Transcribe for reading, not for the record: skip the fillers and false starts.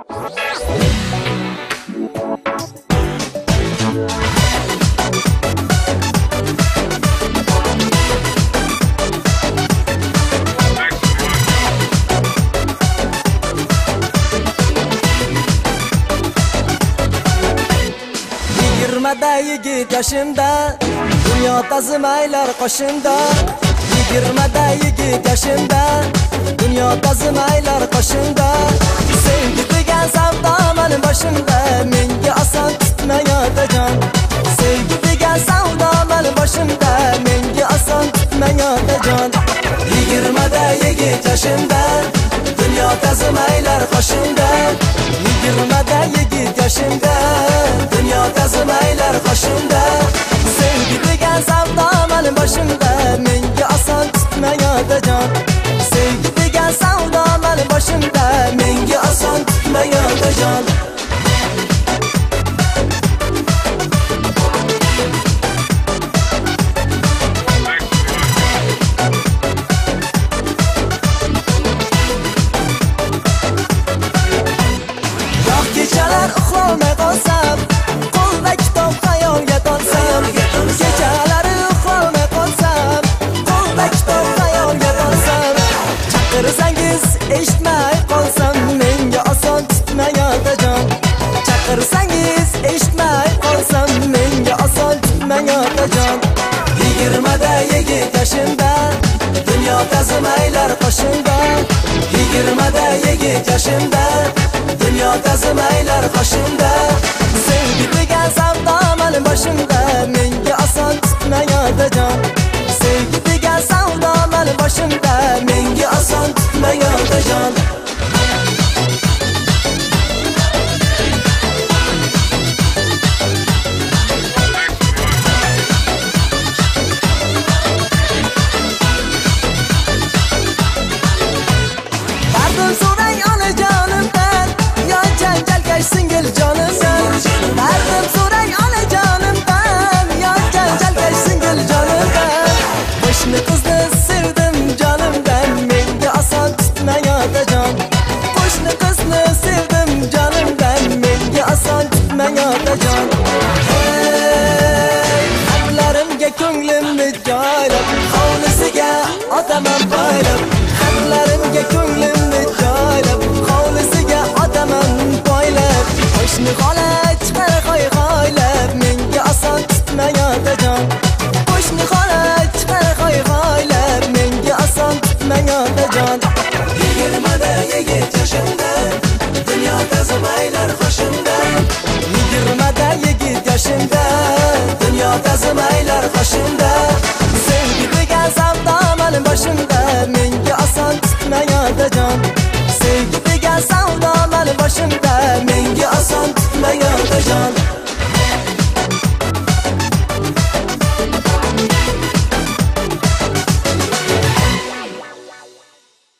Yigirmada yigit yaşımda, dünya tazimaylar qoshimda. Yigirmada yigit yaşımda, dünya tazimaylar qoshimda. Sevgi degan savdo mening boshimda, menga oson tutmayotgan. Sevgi degan savdo mening boshimda, menga oson tutmayotgan. Yigirmada yigit yaşımda, dünya tazimaylar qoshimda. Yigirmada yigit yaşımda, dünya tazimaylar qoshimda. Sevgi degan savdo mening boshimda, menga oson tutmayotgan. Sevgi degan savdo mening boshimda, menga oson tutmayotgan. Kechalar uxlolmay qolsam, qo'lda kitob xayolga tolsam. Kechalari uxlolmay qolsam, qo'lda kitob xayolga tolsam. Chaqirsangiz eshitmay qolsam, menga oson tutmayotgan. Chaqirsangiz eshitmay qolsam, menga oson tutmayotgan. Yigirmada yigit yaşımda, dünya tazimaylar qoshimda. Yigirmada yigit yaşımda, dünya tazimaylar qoshimda. Sevgi degan savdo mening boshimda, menga oson tutmayotgan. Sevgi degan savdo mening boshimda, menga oson tutmayotgan. Dardim so'rang onajonimdan, yo janjalkash singil jonimdan. Dardim so'rang onajonimdan, yo janjalkash singil jonimdan. Qo'shni qizni sevdim jonimdan, menga oson tutmayotgan. Qo'shni qizni sevdim jonimdan, menga oson tutmayotgan. Hey, xatlarimga ko'nglimni joylab, hovlisiga otaman boylab. Xatlarimga ko'nglimni joylab, hovlisiga otaman boylab. Qo'shni xola chiqar qo'y-qo'ylab, menga oson tutmayotgan. Qo'shni xola chiqar qo'y-qo'ylab, menga oson tutmayotgan. Yigirmada yigit yaşımda, dünya tazimaylar qoshimda. Yigirmada yigit yaşımda, dünya tazimaylar qoshimda. Sevgi degan savdo mening boshimda, menga oson tutmayotgan. Sevgi degan savdo mening boshimda, menga oson tutmayotgan.